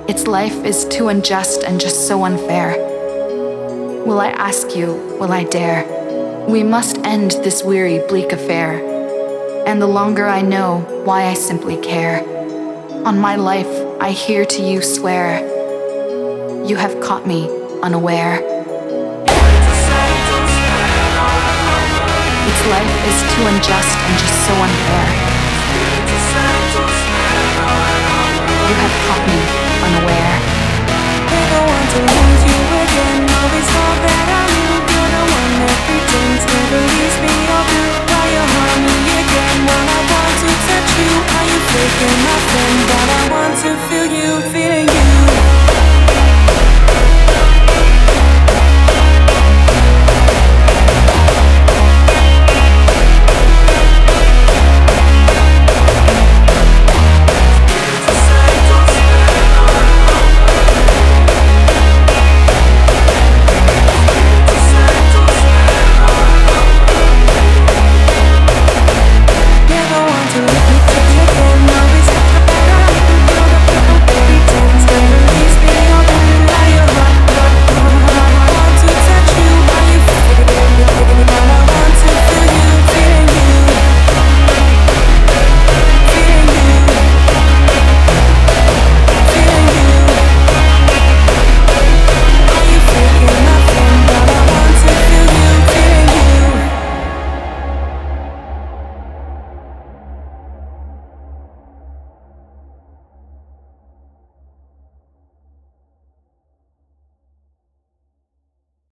Its life is too unjust and just so unfair. Will I ask you, will I dare? We must end this weary, bleak affair. And the longer I know why I simply care, on my life I here to you swear, you have caught me unaware. Its life is too unjust and just so unfair. You have caught me